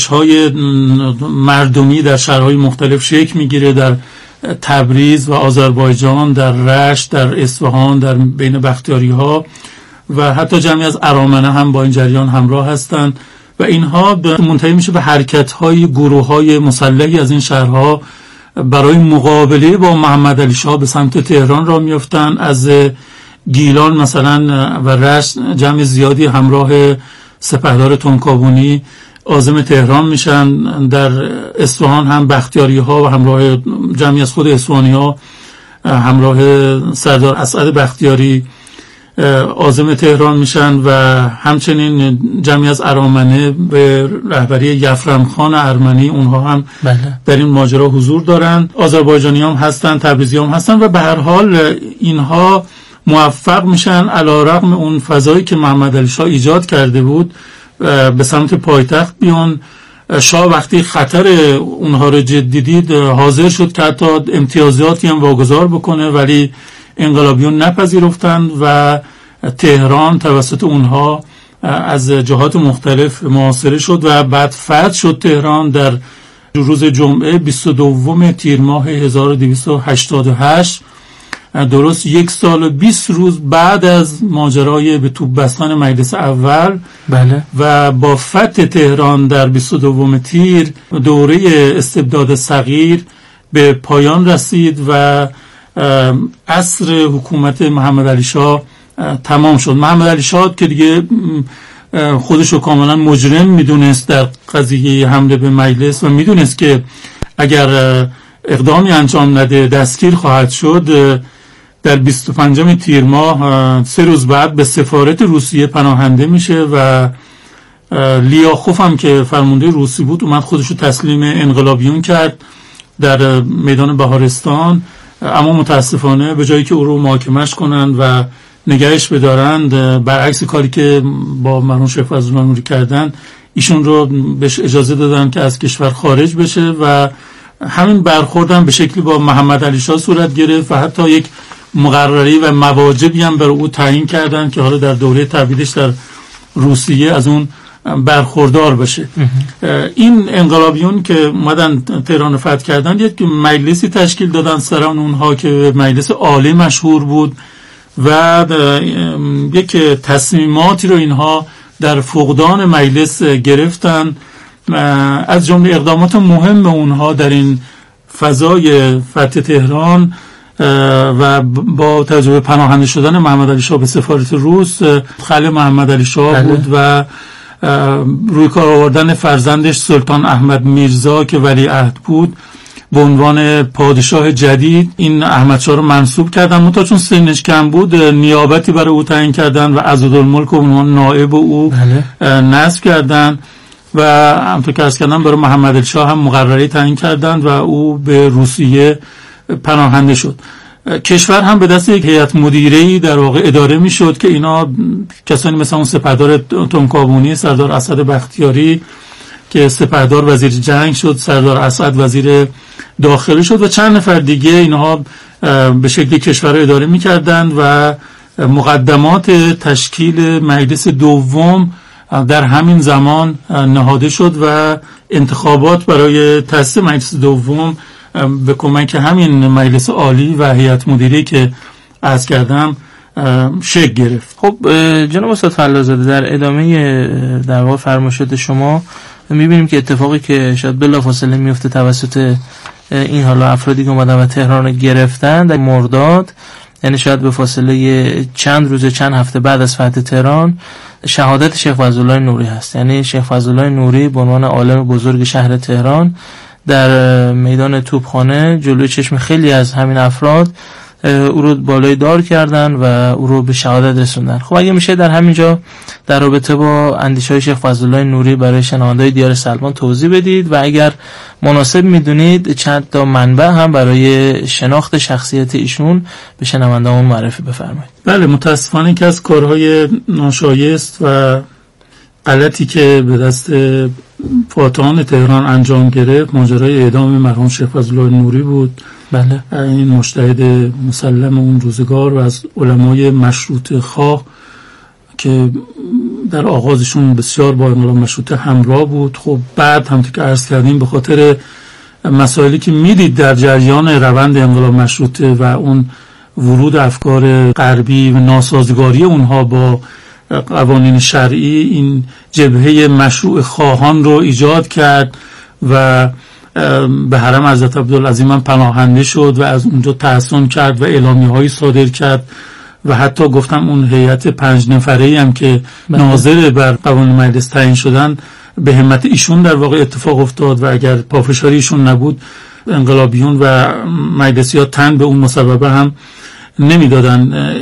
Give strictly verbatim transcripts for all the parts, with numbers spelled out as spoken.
های مردمی در شهرهای مختلف شکل میگیره، در تبریز و آذربایجان، در رشت، در اصفهان، در بین بختیاری ها و حتی جمعی از ارامنه هم با این جریان همراه هستند و اینها منتهی میشه به حرکت های گروه های مسلحی از این شهرها برای مقابله با محمد علی شاه به سمت تهران را میافتند. از گیلان مثلا و رشت جمع زیادی همراه سپهدار تنکابونی عازم تهران میشن. در اصفهان هم بختیاری ها و همراه جمعی از خود اصفهانی ها همراه سردار اسعد بختیاری عازم تهران میشن و همچنین جمعی از ارامنه به رهبری یفرم خان ارمنی اونها هم بله. در این ماجرا حضور دارند. آذربایجانی هم هستن، تبریزی هم هستن و به هر حال اینها موفق میشن علیرغم اون فضایی که محمد علی شاه ایجاد کرده بود به سمت پایتخت بیان. شاه وقتی خطر اونها رو جدی دید حاضر شد که حتی امتیازاتی هم واگذار بکنه، ولی انقلابیون نپذیرفتند و تهران توسط اونها از جهات مختلف محاصره شد و بعد فتح شد تهران در روز جمعه بیست و دوم تیر ماه هزار و دویست و هشتاد و هشت، درست یک سال و بیست روز بعد از ماجرای به توپ بستن مجلس اول. بله. و با فتح تهران در بیست و دوم تیر دوره استبداد صغیر به پایان رسید و عصر حکومت محمد علی شاه تمام شد. محمد علی شاه که دیگه خودشو کاملا مجرم میدونست در قضیه حمله به مجلس و میدونست که اگر اقدامی انجام نده دستگیر خواهد شد، در بیست و پنجم تیر ماه سه روز بعد به سفارت روسیه پناهنده میشه و لیاخوف هم که فرمانده روسی بود اومد خودشو تسلیم انقلابیون کرد در میدان بهارستان، اما متاسفانه به جایی که او رو محاکمش کنند و نگهش بدارند، برعکس کاری که با مرحوم شیخ فضلالله نوری کردن، ایشون رو بهش اجازه دادن که از کشور خارج بشه و همین برخوردم به شکلی با محمد علی شاه صورت گرفت و حتی یک مقرری و مواجبی هم برای او تعیین کردن که حالا در دوره تبعیدش در روسیه از اون برخوردار بشه. این انقلابیون که اومدن تهران فتح کردن یک مجلسی تشکیل دادن سران اونها که مجلس عالی مشهور بود و یک تصمیماتی رو اینها در فقدان مجلس گرفتن. از جمله اقدامات مهم اونها در این فضای فتح تهران و با توجه به پناهنده شدن محمد علی شاه به سفارت روس خلع محمد علی شاه بود و روی کار آوردن فرزندش سلطان احمد میرزا که ولیعهد بود به عنوان پادشاه جدید. این احمد شاه رو منصوب کردن، منتها چون سنش کم بود نیابتی برای او تعیین کردن و عضدالملک به عنوان نائب او نصب کردن و همونطور که عرض کردم برای محمد علی شاه هم مقرری تعیین کردند و او به روسیه پناهنده شد. کشور هم به دست یک هیئت مدیره‌ای در واقع اداره میشد که اینا کسانی مثل اون سپهدار تنکابونی، سردار اسعد بختیاری که سپهدار وزیر جنگ شد، سردار اسعد وزیر داخلی شد و چند نفر دیگه، اینها به شکلی کشور رو اداره میکردند و مقدمات تشکیل مجلس دوم در همین زمان نهاده شد و انتخابات برای تأسیس مجلس دوم به کمک همین مجلس عالی و هیئت مدیره که عرض کردم شکل گرفت. خب جناب استاد فلاح‌زاده، در ادامه در واقع فرمایشات شما میبینیم که اتفاقی که شاید بلافاصله میفته توسط این حالا افرادی که اومدن و تهران رو گرفتن در مرداد، یعنی شاید به فاصله چند روز چند هفته بعد از فتح تهران، شهادت شیخ فضلالله نوری هست. یعنی شیخ فضلالله نوری به عنوان عالم بزرگ شهر تهران در میدان توپخانه جلوی چشم خیلی از همین افراد او رو بالای دار کردن و او رو به شهادت رسوندن. خب اگه میشه در همینجا در رابطه با اندیشه‌های شیخ فضلالله نوری برای شنونده‌های دیار سلمان توضیح بدید و اگر مناسب میدونید چند تا منبع هم برای شناخت شخصیت ایشون به شنونده‌مون معرفی بفرمایید. بله، متاسفانه که از کارهای ناشایست و غلطی که به دست فاتحان تهران انجام گرفت ماجرای اعدام مرحوم شیخ فضلالله نوری بود. بله. این مجتهد مسلم اون روزگار و از علمای مشروطه خواه که در آغازشون بسیار با انقلاب مشروطه همراه بود. خب بعد همونطور که عرض کردیم به خاطر مسائلی که میدید در جریان روند انقلاب مشروطه و اون ورود افکار غربی و ناسازگاری اونها با قوانین شرعی، این جبهه مشروع خواهان رو ایجاد کرد و به حرم حضرت عبدالعظیم هم پناهنده شد و از اونجا تحصن کرد و اعلامیه‌هایی صادر کرد و حتی گفتم اون هیئت پنج نفره‌ای هم که ناظر بر قوانین مجلس تعیین شدن به همت ایشون در واقع اتفاق افتاد و اگر پافشاری ایشون نبود انقلابیون و مجلسی‌ها تن به اون مسببه هم نمیدادن.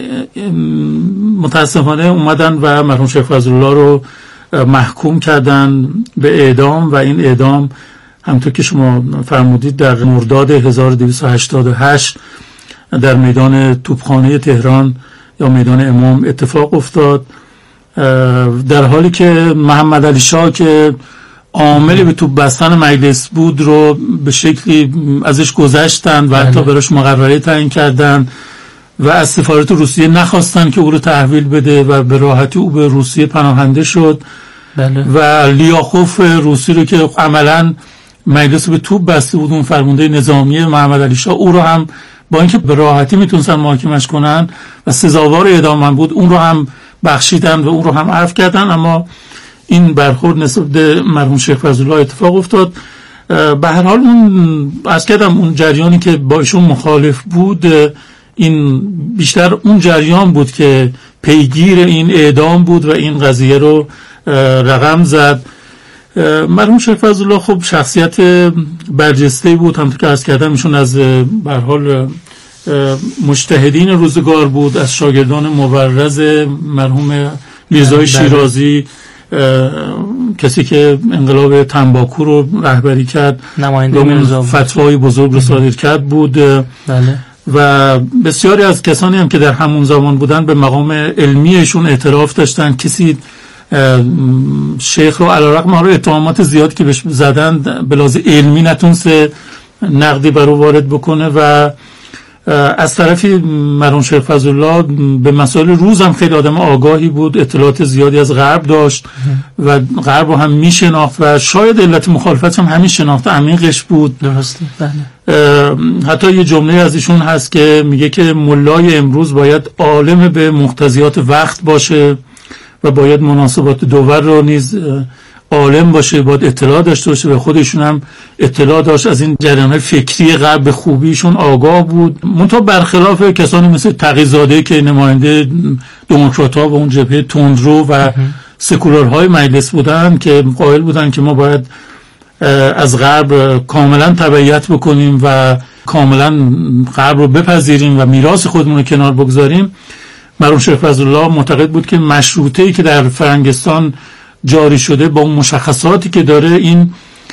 متاسفانه اومدن و مرحوم شیخ فضلالله رو محکوم کردن به اعدام و این اعدام همونطور که شما فرمودید در مرداد هزار و دویست و هشتاد و هشت در میدان توپخانه تهران یا میدان امام اتفاق افتاد، در حالی که محمد علی شاه که عامل به توپ بستن مجلس بود رو به شکلی ازش گذشتن و حتی براش مقرره تعیین کردن و از سفارت روسیه نخواستن که او رو تحویل بده و به راحتی او به روسیه پناهنده شد. بله. و لیاخوف روسی رو که عملاً مجلس به توپ بسته بود، اون فرمانده نظامی محمد علی شاه، او رو هم با اینکه به راحتی میتونستن محاکمش کنن و سزاوار اعدام هم بود، اون رو هم بخشیدن و اون رو هم عفو کردن. اما این برخورد نسبت به مرحوم شیخ فضلالله اتفاق افتاد. به هر حال اون از کردم اون جریانی که با ایشون مخالف بود، این بیشتر اون جریان بود که پیگیر این اعدام بود و این قضیه رو رقم زد. مرحوم شیخ فضلالله خب شخصیت برجسته بود، همونطور که عرض کردم ایشون از به هر حال مجتهدین روزگار بود، از شاگردان مبرز مرحوم میرزای شیرازی، کسی که انقلاب تنباکو رو رهبری کرد، نماینده میرزا فتوای بزرگ رو صادر کرد بود. بله. و بسیاری از کسانی هم که در همون زمان بودن به مقام علمیشون اعتراف داشتن. کسی شیخ رو علیرغم حالا اتهامات زیاد که بهش زدن به لحاظ علمی نتونسته نقدی بر او وارد بکنه و از طرفی مرحوم شیخ فضلالله به مسائل روز هم خیلی آدم آگاهی بود، اطلاعات زیادی از غرب داشت و غرب رو هم میشناخت و شاید علت مخالفت هم همین شناخت عمیقش بود. درسته. بله. حتی یه جمله از ایشون هست که میگه که ملای امروز باید عالم به مقتضیات وقت باشه و باید مناسبات دور رو نیز عالم باشه، باید اطلاع داشته باشه و خودشون هم اطلاع داشت از این جریان فکری غرب به خوبیشون آگاه بود. منتها برخلاف کسانی مثل تقی‌زاده که نماینده دموکرات‌ها و اون جبهه تندرو و سکولارهای مجلس بودن که قائل بودن که ما باید از غرب کاملا تبعیت بکنیم و کاملا غرب رو بپذیریم و میراث خودمون رو کنار بگذاریم، مرحوم شیخ فضلالله معتقد بود که مشروطه‌ای که در فرنگستان جاری شده با اون مشخصاتی که داره این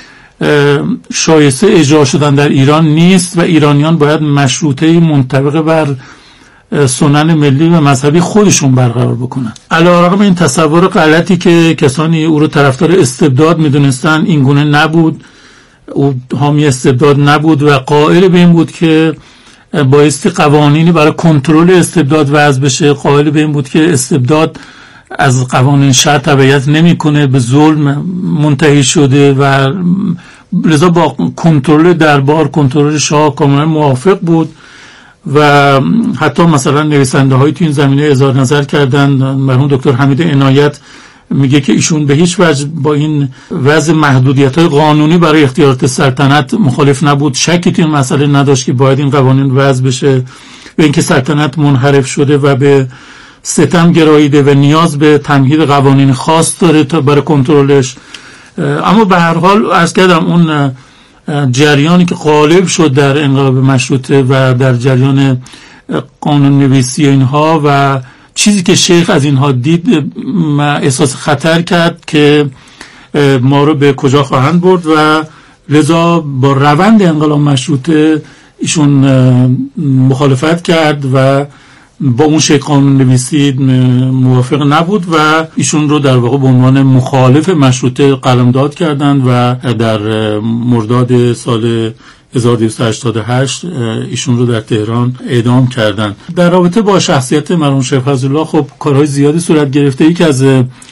شایسته اجرا شدن در ایران نیست و ایرانیان باید مشروطه‌ای منطبق بر سنن ملی و مذهبی خودشون برقرار بکنن. علیرغم این تصور غلطی که کسانی او رو طرفدار استبداد میدونستن، این گونه نبود. او حامی استبداد نبود و قائل به این بود که بایستی قوانینی برای کنترل استبداد وضع بشه. قائل به این بود که استبداد از قوانین شرع تبعیت نمیکنه، به ظلم منتهی شده و لذا با کنترل دربار، کنترل شاه کاملا موافق بود و حتی مثلا نویسنده هایی تو این زمینه اظهار نظر کردن. مرحوم دکتر حمید عنایت میگه که ایشون به هیچ وجه با این وضع محدودیت‌های قانونی برای اختیارات سلطنت مخالف نبود، شکی تو این مسئله نداشت که باید این قوانین وضع بشه و اینکه سلطنت منحرف شده و به ستم گراییده و نیاز به تمهید قوانین خاص داره تا برای کنترلش. اما به هر حال عرض کردم اون جریانی که غالب شد در انقلاب مشروطه و در جریان قانون نویسی اینها و چیزی که شیخ از اینها دید احساس خطر کرد که ما رو به کجا خواهند برد و لذا با روند انقلاب مشروطه ایشون مخالفت کرد و با اون شیخ قانون نویسی موافق نبود و ایشون رو در واقع به عنوان مخالف مشروطه قلمداد کردند و در مرداد سال هزار و دویست و هشتاد و هشت ایشون رو در تهران اعدام کردند. در رابطه با شخصیت مرحوم شیخ فضلالله خب کارهای زیادی صورت گرفته. یکی از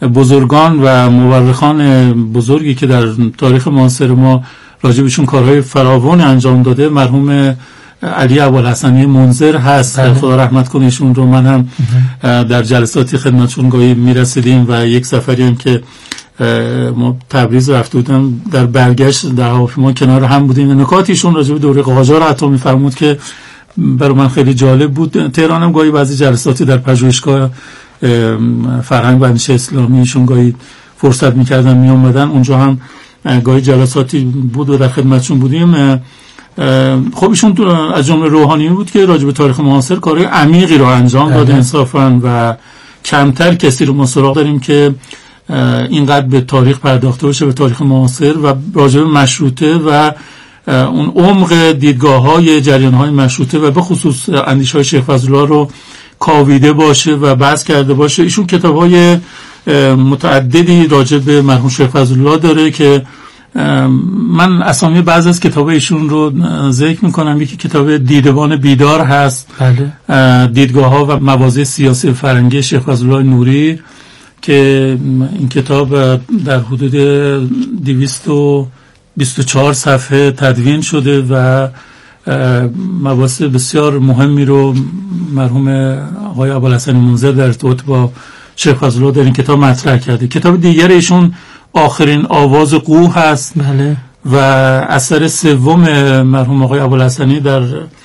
بزرگان و مورخان بزرگی که در تاریخ معاصر ما راجع بهشون کارهای فراوان انجام داده مرحوم علی ابوالحسنی منذر هست. بله. خدا رحمت کنه ایشون رو من هم در جلساتی خدمتشون گاهی میرسیدیم و یک سفری هم که ما تبریز رفته بودم در برگشت در هواپیما کنار هم بودیم و نکاتیشون راجع به دوره قاجار حتی میفرمود که برای من خیلی جالب بود. تهران هم گاهی بعضی جلساتی در پژوهشگاه فرهنگ و اندیشه اسلامیشون گاهی فرصت میکردن می اومدن اونجا هم گاهی جلساتی بود و در خدمتشون بودیم. خب ایشون از جمله روحانیون بود که راجع به تاریخ معاصر کارهای عمیقی رو انجام داده انصافا و کمتر کسی رو ما سراغ داریم که اینقدر به تاریخ پرداخته باشه، به تاریخ معاصر و راجع به مشروطه و اون عمق دیدگاه‌های جریان‌های مشروطه و به خصوص اندیشه‌های شیخ فضل‌الله رو کاویده باشه و بحث کرده باشه. ایشون کتاب‌های متعددی راجع به مرحوم شیخ فضل‌الله داره که من اسامی بعضی از کتاب‌های ایشون رو ذکر می‌کنم. یکی کتاب دیدبان بیدار هست. بله. دیدگاه‌ها و مواضع سیاسی فرهنگی شیخ فضل‌الله نوری که این کتاب در حدود دویست و بیست و چهار صفحه تدوین شده و مباحث بسیار مهمی رو مرحوم آقای ابوالحسن منذر در ارتباط با شیخ فضل‌الله در این کتاب مطرح کرده. کتاب دیگر ایشون آخرین آواز قو هست. بله. و اثر سوم مرحوم آقای ابوالحسنی در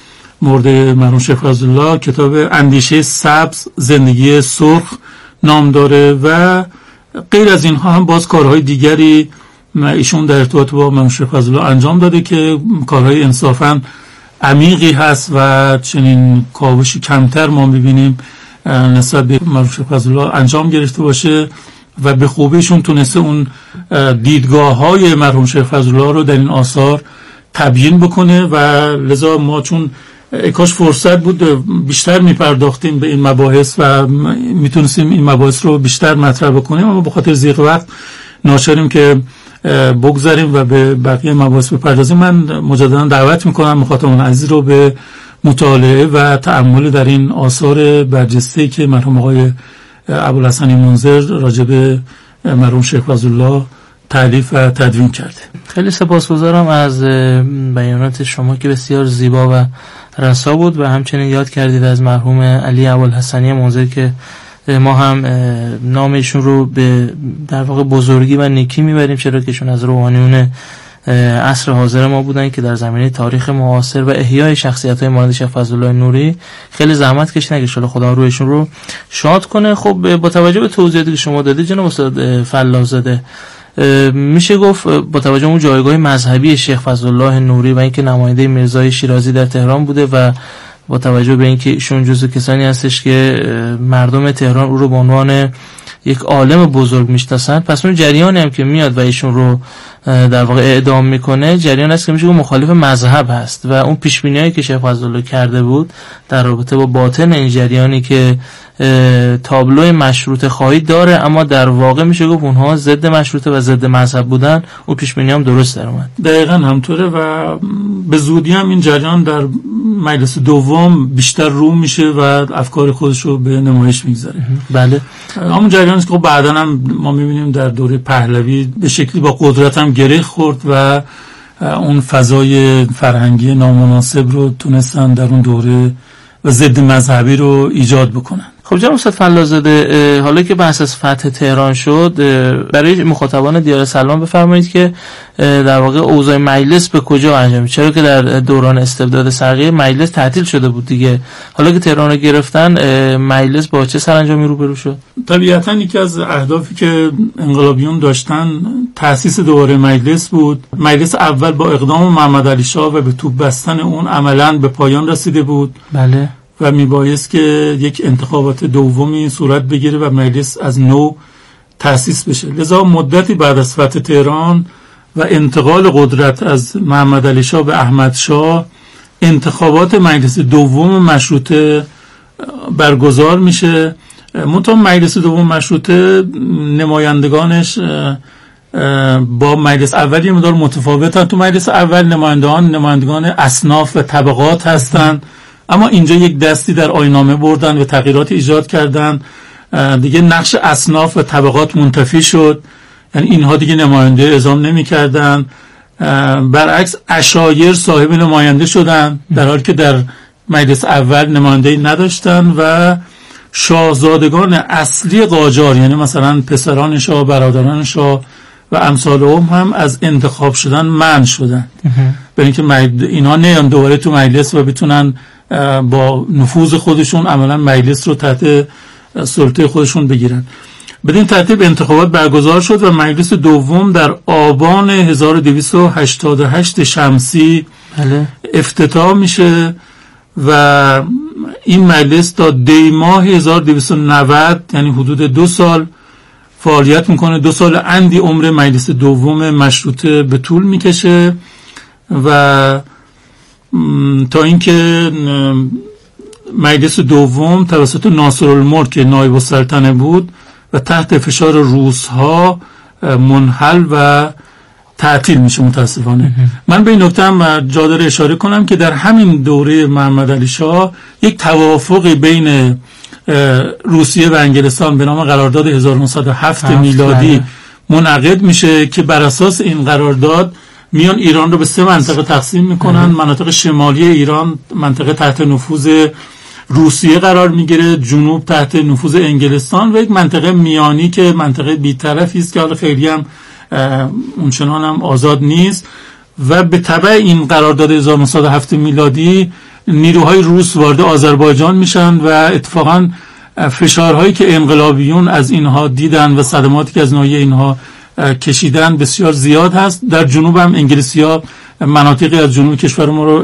مورد مرحوم شیخ فضل‌الله کتاب اندیشه سبز زندگی سرخ نام داره و غیر از اینها هم باز کارهای دیگری ایشون در ارتباط با مرحوم شیخ فضل‌الله انجام داده که کارهای انصافاً عمیقی هست و چنین کاوشی کمتر ما می‌بینیم نسبت به مرحوم شیخ فضل‌الله انجام گرفته باشه و به خوبیشون تونسته اون دیدگاه‌های مرحوم شیخ فضل‌الله رو در این آثار تبیین بکنه و لذا ما چون کاش فرصت بود بیشتر میپرداختیم به این مباحث و میتونستیم این مباحث رو بیشتر مطرح بکنیم، اما به خاطر ضیق وقت ناچاریم که بگذاریم و به بقیه مباحث بپردازیم. من مجددا دعوت میکنم مخاطبان عزیز رو به مطالعه و تأمل در این آثار برجسته‌ای که مرحوم آقای ابوالحسن منذر راجع به مرحوم شیخ فضل‌الله تألیف و تدوین کرده. خیلی سپاسگزارم از بیانات شما که بسیار زیبا و رسا بود و همچنین یاد کردید از مرحوم علی ابوالحسنی منذر که ما هم نام ایشون رو به در واقع بزرگی و نیکی میبریم، چرا که ایشون از روحانیون عصر حاضر ما بودن که در زمینه تاریخ معاصر و احیای شخصیت‌های مانند شیخ فضل‌الله نوری خیلی زحمت کشیدن که ان شاءالله خدا رویشون رو شاد کنه. خب با توجه به توضیحاتی که شما دادید جناب استاد فلاح‌زاده، میشه گفت با توجه به اون جایگاه مذهبی شیخ فضل‌الله نوری و اینکه نماینده میرزای شیرازی در تهران بوده و با توجه به اینکه ایشون جزو کسانی هستش که مردم تهران او رو به عنوان یک عالم بزرگ میشناسن، پس اون جریانی هم که میاد و ایشون رو در واقع اعدام میکنه جریان است که میشه گفت مخالف مذهب هست و اون پیشبینیایی که شیخ فضل‌الله کرده بود در رابطه با باطن این جریانی که تابلوی مشروطه خواهی داره اما در واقع میشه گفت اونها ضد مشروطه و ضد مذهب بودن، اون پیشبینی هم درست در اومد. دقیقاً همطوره و به زودی هم این جریان در مجلس دوم بیشتر رو میشه و افکار خودش رو به نمایش میگذاره. بله. همون جریانی که بعداً هم ما میبینیم در دوره پهلوی به شکلی با قدرت هم گره خورد و اون فضای فرهنگی نامناسب رو تونستن در اون دوره و ضد مذهبی رو ایجاد بکنن. خب جناب استاد فلاح‌زاده، حالا که بحث از فتح تهران شد، برای مخاطبان دیار سلام بفرمایید که در واقع اوضاع مجلس به کجا انجام میشه، چرا که در دوران استبداد صقریه مجلس تعطیل شده بود دیگه، حالا که تهران رو گرفتن مجلس با چه سرانجامی روبرو شد؟ طبیعتاً یکی از اهدافی که انقلابیون داشتن تأسیس دوباره مجلس بود. مجلس اول با اقدام محمد علی شاه و به توپ بستن اون عملاً به پایان رسیده بود. بله. و میبایست که یک انتخابات دومی صورت بگیره و مجلس از نو تأسیس بشه. لذا مدتی بعد از فتح تهران و انتقال قدرت از محمد علی شاه به احمد شاه انتخابات مجلس دوم مشروطه برگزار میشه. منتها مجلس دوم مشروطه نمایندگانش با مجلس اول یه مقدار متفاوتن. تو مجلس اول نمایندگان نمایندگان اصناف و طبقات هستن، اما اینجا یک دستی در آیین‌نامه بردن و تغییرات ایجاد کردن دیگه نقش اصناف و طبقات منتفی شد، یعنی اینها دیگه نماینده اعزام نمی کردن. برعکس عشایر صاحب نماینده شدن در حالی که در مجلس اول نماینده‌ای نداشتن و شاهزادگان اصلی قاجار، یعنی مثلا پسران شاه، برادران شاه و امثال هم هم از انتخاب شدن منع شدن، به اینکه اینها نیان دوباره تو مجلس و بتونن با نفوذ خودشون عملا مجلس رو تحت سلطه خودشون بگیرن. بدین ترتیب انتخابات برگزار شد و مجلس دوم در آبان هزار و دویست و هشتاد و هشت شمسی بله. افتتاح میشه و این مجلس تا دی ماه هزار و دویست و نود، یعنی حدود دو سال فعالیت میکنه. دو سال اندی عمر مجلس دوم مشروطه به طول میکشه و تا اینکه مجلس دوم توسط ناصرالملک که نایب السلطنه بود و تحت فشار روس‌ها منحل و تعطیل میشه متاسفانه. من به این نکته هم جا داره اشاره کنم که در همین دوره محمد علی شاه یک توافقی بین روسیه و انگلستان به نام قرارداد هزار و نهصد و هفت میلادی منعقد میشه که بر اساس این قرارداد میان ایران رو به سه منطقه تقسیم میکنن. مناطق شمالی ایران منطقه تحت نفوذ روسیه قرار میگیره، جنوب تحت نفوذ انگلستان و یک منطقه میانی که منطقه بی‌طرفی است که حالا خیلی هم اونچنان هم آزاد نیست. و به تبع این قرارداد هزار و نهصد و هفت میلادی نیروهای روس وارد آذربایجان میشن و اتفاقا فشارهایی که انقلابیون از اینها دیدن و صدماتی که از ناحیه اینها کشیدن بسیار زیاد هست. در جنوب هم انگلیسی‌ها مناطقی از جنوب کشور ما رو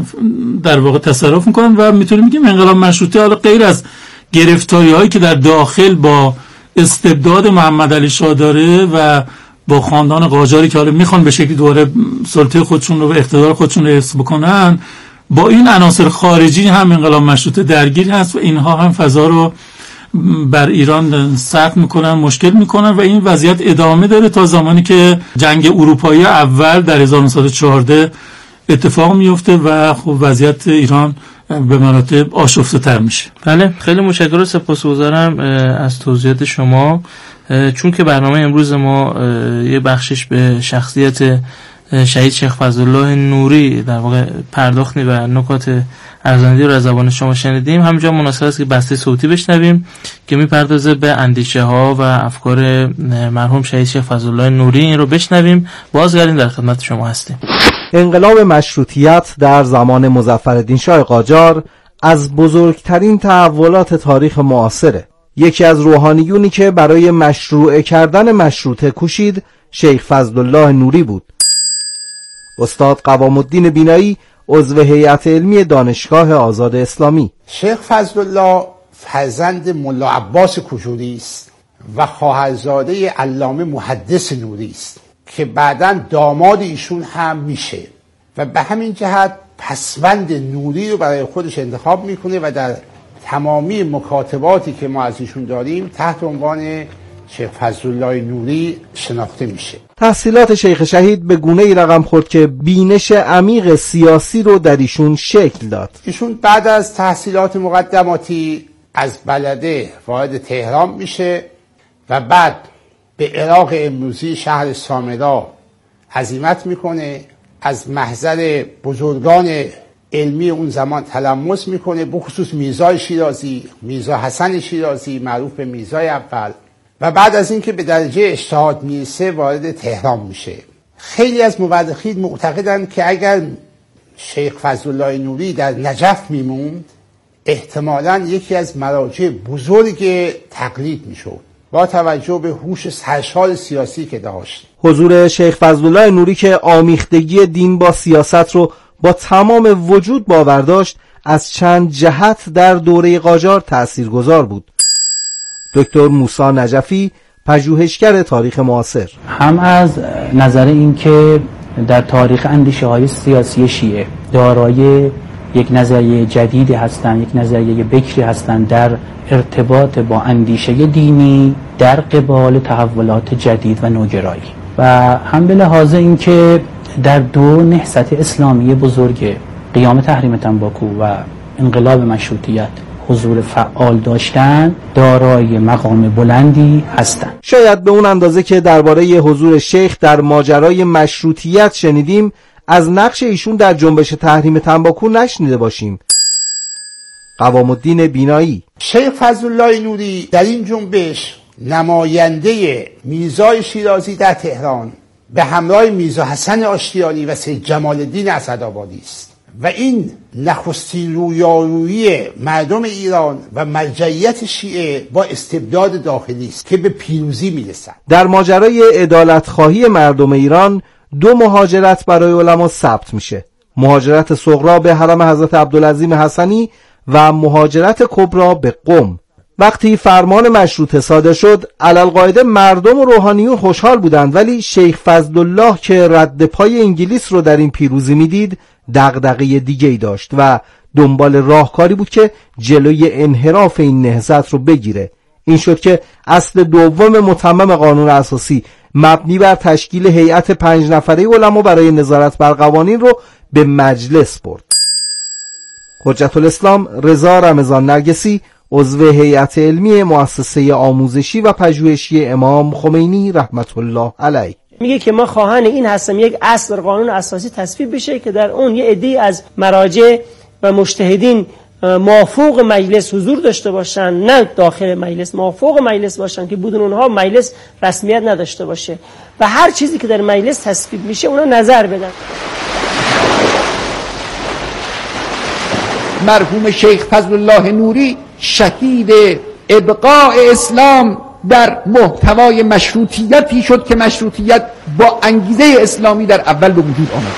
در واقع تصرف میکنن و میتونیم بگیم انقلاب مشروطه حالا غیر از گرفتاری هایی که در داخل با استبداد محمد علی شاه داره و با خاندان قاجاری که حالا میخوان به شکلی دوباره سلطه خودشون رو و اقتدار خودشون رو حفظ بکنن، با این عناصر خارجی هم انقلاب مشروطه درگیر هست و اینها هم فضا رو بر ایران سخت میکنن، مشکل میکنن و این وضعیت ادامه داره تا زمانی که جنگ اروپایی اول در هزار و نهصد و چهارده اتفاق میفته و خب وضعیت ایران به مراتب آشفته تر میشه. بله، خیلی متشکرم و سپاسگزارم از توضیحات شما. چون که برنامه امروز ما یه بخشش به شخصیت شهید شیخ فضلالله نوری در واقع پرداختی و نکات ارزنده‌ای رو از زبان شما شنیدیم، همینجا مناسب است که بسته صوتی بشنویم که میپردازه به اندیشه ها و افکار مرحوم شهید شیخ فضلالله نوری. این رو بشنویم، بازگردیم در خدمت شما هستیم. انقلاب مشروطیت در زمان مظفرالدین شاه قاجار از بزرگترین تحولات تاریخ معاصره. یکی از روحانیونی که برای مشروع کردن مشروطه کوشید شیخ فضلالله نوری بود. استاد قوام الدین بینایی عضو هیئت علمی دانشگاه آزاد اسلامی. شیخ فضلالله فرزند ملا عباس کجوری است و خواهرزاده علامه محدث نوری است که بعداً داماد ایشون هم میشه و به همین جهت پسوند نوری رو برای خودش انتخاب میکنه و در تمامی مکاتباتی که ما از ایشون داریم تحت عنوان شیخ فضلالله نوری شناخته میشه. تحصیلات شیخ شهید به گونه‌ای رقم خورد که بینش عمیق سیاسی رو در ایشون شکل داد. ایشون بعد از تحصیلات مقدماتی از بلده وارد تهران میشه و بعد به عراق امروزی شهر سامرا عزیمت میکنه. از محضر بزرگان علمی اون زمان تلمس میکنه، بخصوص میرزای شیرازی، میرزا حسن شیرازی معروف به میرزای اول، و بعد از اینکه به درجه اجتهاد میرسه وارد تهران میشه. خیلی از مورخین معتقدند که اگر شیخ فضلالله نوری در نجف میموند احتمالاً یکی از مراجع بزرگ تقلید میشد با توجه به هوش سرشار سیاسی که داشت. حضور شیخ فضلالله نوری که آمیختگی دین با سیاست رو با تمام وجود باور داشت از چند جهت در دوره قاجار تأثیرگذار بود. دکتر موسی نجفی، پژوهشگر تاریخ معاصر: هم از نظر این که در تاریخ اندیشه های سیاسی شیعه دارای یک نظریه جدیدی هستند، یک نظریه بکری هستند در ارتباط با اندیشه دینی در قبال تحولات جدید و نوگرایی، و هم به لحاظ این که در دو نهضت اسلامی بزرگ قیام تحریم تنباکو و انقلاب مشروطیت حضور فعال داشتن دارای مقام بلندی هستند. شاید به اون اندازه که درباره حضور شیخ در ماجرای مشروطیت شنیدیم، از نقش ایشون در جنبش تحریم تنباکو نشنیده باشیم. قوام الدین بینایی: شیخ فضلالله نوری در این جنبش نماینده میرزای شیرازی در تهران به همراه میرزا حسن آشتیانی و سید جمال الدین اسدآبادی است و این نخستین رویارویی مردم ایران و مرجعیت شیعه با استبداد داخلی است که به پیروزی میرسد. در ماجرای عدالت‌خواهی مردم ایران دو مهاجرت برای علما ثبت میشه: مهاجرت صغرا به حرم حضرت عبدالعظیم حسنی و مهاجرت کبرا به قم. وقتی فرمان مشروطه صادر شد، علالقاعده مردم و روحانیون خوشحال بودند، ولی شیخ فضلالله که رد پای انگلیس رو در این پیروزی میدید دغدغه دیگه‌ای داشت و دنبال راهکاری بود که جلوی انحراف این نهضت رو بگیره. این شد که اصل دوم متمم قانون اساسی مبنی بر تشکیل هیئت پنج نفره علما برای نظارت بر قوانین رو به مجلس برد. حجت الاسلام رضا رمضان نرگسی، عضو هیئت علمی مؤسسه آموزشی و پژوهشی امام خمینی رحمت الله علیه، میگه که ما خواهان این هستم یک اصل در قانون اساسی تصویب بشه که در اون یه عده‌ای از مراجع و مجتهدین موافق مجلس حضور داشته باشن، نه داخل مجلس، موافق مجلس باشن که بدون اونها مجلس رسمیت نداشته باشه و هر چیزی که در مجلس تصویب میشه اونا نظر بدن. مرحوم شیخ فضلالله نوری شهید ابقاء اسلام در محتوای مشروطیتی شد که مشروطیت با انگیزه اسلامی در اول به وجود آمد.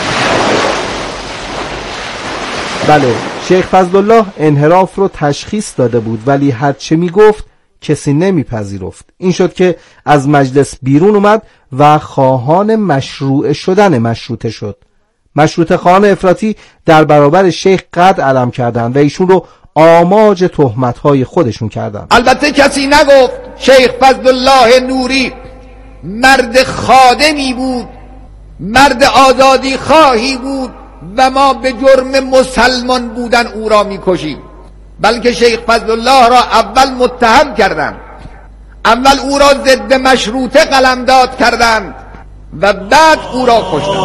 بله، شیخ فضلالله انحراف رو تشخیص داده بود، ولی هر چه می گفت کسی نمی پذیرفت. این شد که از مجلس بیرون اومد و خواهان مشروع شدن مشروطه شد. مشروطه خواهان افراطی در برابر شیخ قد علم کردند و ایشون رو آماج تهمت‌های خودشون کردند. البته کسی نگفت شیخ فضلالله نوری مرد خادمی بود، مرد آزادی خواهی بود و ما به جرم مسلمان بودن او را می‌کشیم، بلکه شیخ فضلالله را اول متهم کردند، اول او را ضد مشروطه قلمداد کردند و بعد او را کشتند.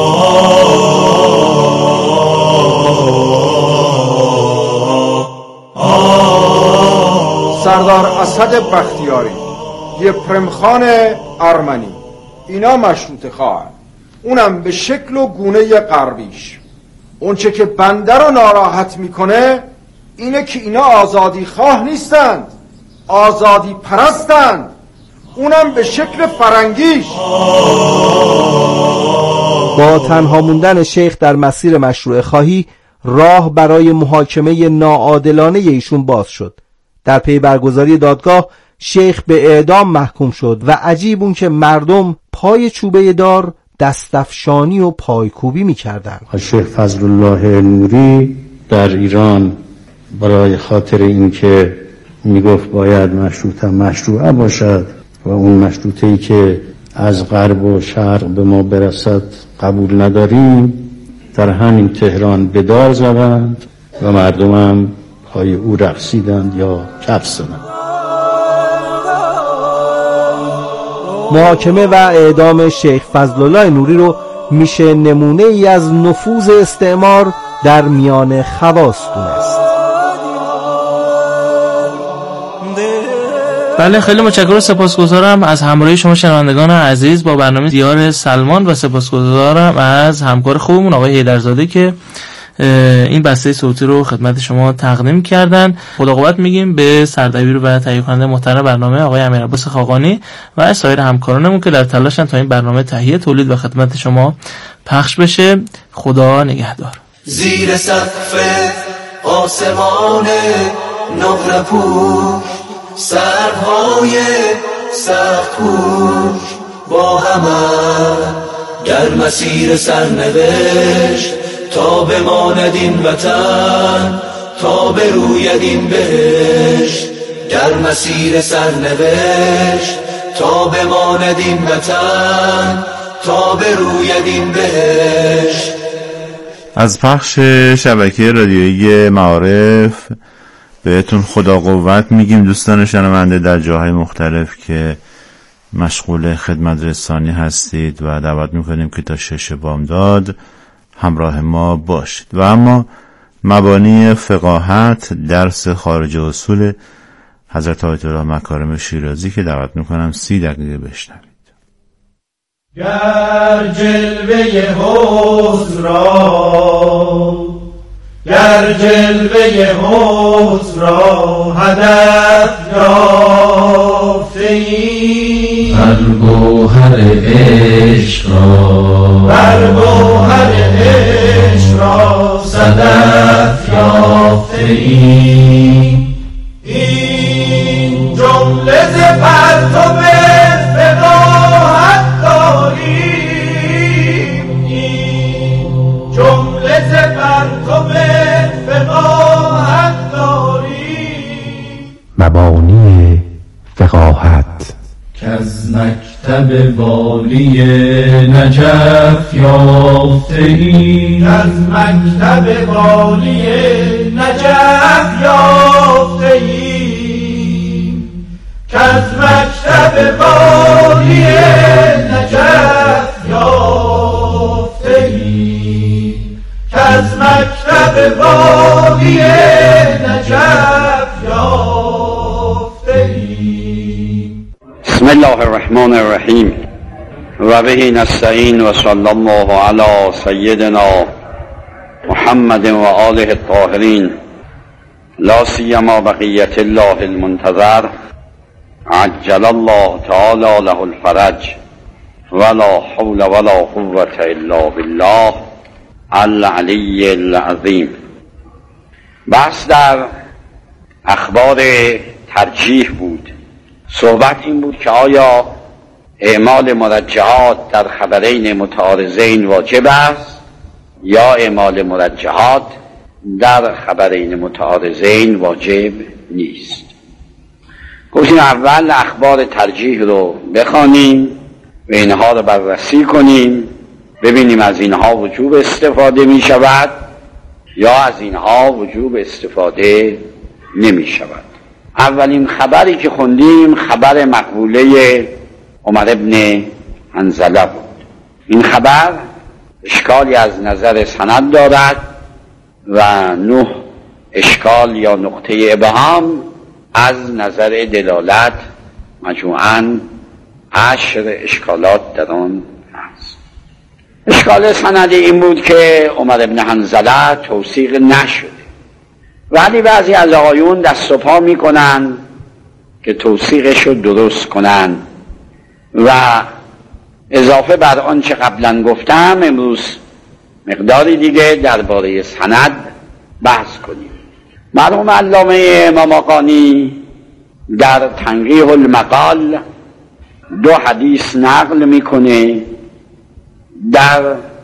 سردار اسد بختیاری، یپرم خان ارمنی، اینا مشروطه خواهن، اونم به شکل و گونه غربیش. اون چه که بنده رو ناراحت میکنه اینه که اینا آزادی خواه نیستند، آزادی پرستند، اونم به شکل فرنگیش. با تنها موندن شیخ در مسیر مشروع خواهی، راه برای محاکمه ناعادلانه ایشون باز شد. در پی برگزاری دادگاه شیخ به اعدام محکوم شد و عجیب اون که مردم پای چوبه دار دستفشانی و پایکوبی می‌کردند. شیخ فضلالله نوری در ایران برای خاطر اینکه میگفت باید مشروطه مشروعه باشد و اون مشروطه‌ای که از غرب و شرق به ما برسد قبول نداریم، در همین تهران به دار زدند و مردم هم پای او رقصیدند یا کف زدند. محاکمه و اعدام شیخ فضلالله نوری رو میشه نمونه ای از نفوذ استعمار در میان خواص دونست. بله، خیلی متشکرم و سپاسگزارم از همراهی شما شنوندگان عزیز با برنامه دیار سلمان و سپاسگزارم از همکار خوبمون آقای حیدرزاده که این بسته صوتی رو خدمت شما تقدیم کردن. خدا قوت میگیم به سردبیر و تهیه کننده محترم برنامه آقای امیرعباس خاقانی و سایر همکارانمون که در تلاشن تا این برنامه تهیه، تولید و خدمت شما پخش بشه. خدا نگهدار. زیر سقف آسمان نقره‌پوش، سرهای سخت کوش با همه در مسیر سرنوشت، تا بماند این وطن، تا بروید این بهشت. در مسیر سرنوشت تا بماند این وطن، تا بروید این بهشت. از پخش شبکه رادیویی معارف بهتون خدا قوت میگیم دوستان شنونده در جاهای مختلف که مشغول خدمت رسانی هستید و دعوت میکنیم که تا شش بامداد همراه ما باشید. و اما مبانی فقاهت درس خارج اصول حضرت آیت الله مکارم شیرازی که دعوت میکنم سی دقیقه بشنوید. گر جلوه حسن را گر جلوه حسن را هدف یافته‌ای بر گوهر عشق را بر گوهر عشق را صدف یافته‌ای این جمله ز پرتو فقاهت داریم این جمله ز پرتو فقاهت داریم مبانی فقاهت که از مکتب والی نجف یافته‌ای از مکتب والی نجف یافته‌ای که از مکتب والی نجف یافته‌ای که از مکتب والی نجف یافته‌ای. بسم الله الرحمن الرحیم و به نستعین و صلی الله علی سیدنا محمد و آله الطاهرین لا سیما بقیت الله المنتظر عجل الله تعالی له الفرج ولا حول ولا قوة الا بالله العلی العظیم. بحث در اخبار ترجیح بود. صحبت این بود که آیا اعمال مرجحات در خبرین متعارضین واجب است یا اعمال مرجحات در خبرین متعارضین واجب نیست. گفتیم اول اخبار ترجیح رو بخوانیم و اینها رو بررسی کنیم، ببینیم از اینها وجوب استفاده می شود یا از اینها وجوب استفاده نمی شود. اولین خبری که خوندیم خبر مقبوله عمر ابن حنظله بود. این خبر اشکالی از نظر سند دارد و نه اشکال یا نقطه ابهام از نظر دلالت، مجموعاً عشر اشکالات در آن هست. اشکال سندی این بود که عمر ابن حنظله توثیق نشده، ولی بعضی از آقایون دست و پا میکنن که توثیقش رو درست کنن و اضافه بر آنچه قبلا گفتم امروز مقداری دیگه درباره سند بحث کنیم. مرحوم علامه اماماقانی در تنقیح المقال دو حدیث نقل میکنه در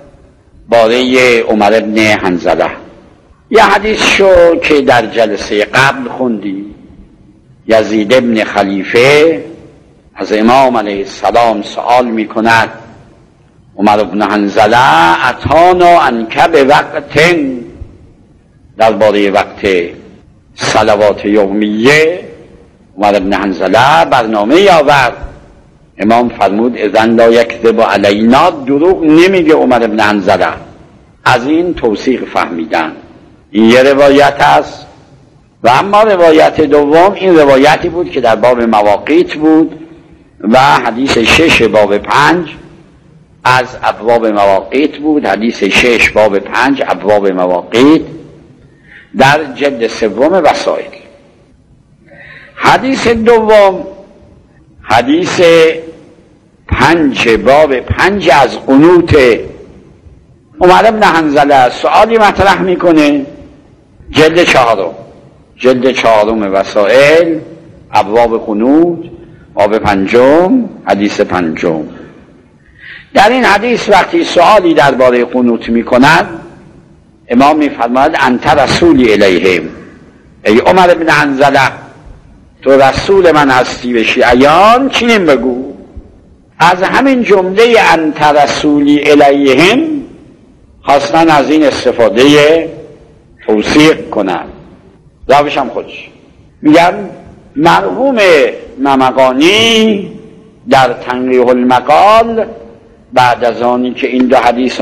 باره عمر ابن حنظله. یه حدیث شو که در جلسه قبل خوندی، یزید ابن خلیفه از امام علیه السلام سوال میکند عمر ابن حنظله اتانا انکه به وقت درباره وقت صلوات یومیه عمر ابن حنظله برنامه یاورد. امام فرمود اذن لا یکذب علینا، دروغ نمیگه عمر ابن حنظله. از این توثیق فهمیدن. این یه روایت است. و اما روایت دوم این روایتی بود که در باب مواقیت بود و حدیث شش باب پنج از ابواب مواقیت بود. حدیث شش باب پنج ابواب مواقیت در جلد سوم وسائل. حدیث دوم حدیث پنج باب پنج از قنوت عمر ابن حنظله سؤالی مطرح میکنه. جلد چهارم جلد چهارم وسائل ابواب قنوت باب پنجم حدیث پنجم. در این حدیث وقتی سؤالی درباره قنوت میکند امام میفرماید انت رسولی الیهم، ای عمر بن حنظله تو رسول من هستی به شیعیان. چنین بگو. از همین جمله انت رسولی الیهم خواستن از این استفاده توثیق کنند. راویش هم خودش. میگن مرحوم ممقانی در تنقیح المقال بعد از آنی که این دو حدیث